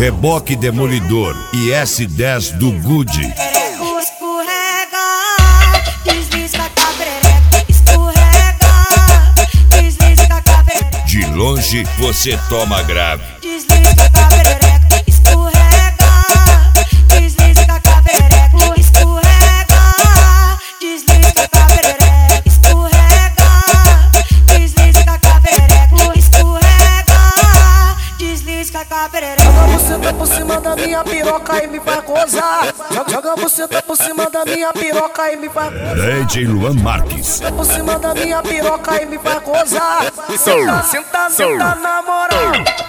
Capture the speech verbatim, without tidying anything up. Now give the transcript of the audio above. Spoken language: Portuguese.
Reboque Demolidor e S dez do Good. Escorrega, desliza com a perereca. Escorrega, desliza com a perereca. De longe você toma grave. Desliza com a perereca. Escorrega, desliza com a perereca. Escorrega, desliza com a perereca. Escorrega, desliza com a perereca. Escorrega, desliza com a perereca. Joga você tá por cima da minha piroca e me vai gozar. Joga você tá por cima da minha piroca e me vai gozar. D J Luan Marques. Tá por cima da minha piroca e me vai gozar. Senta, senta, senta na moral.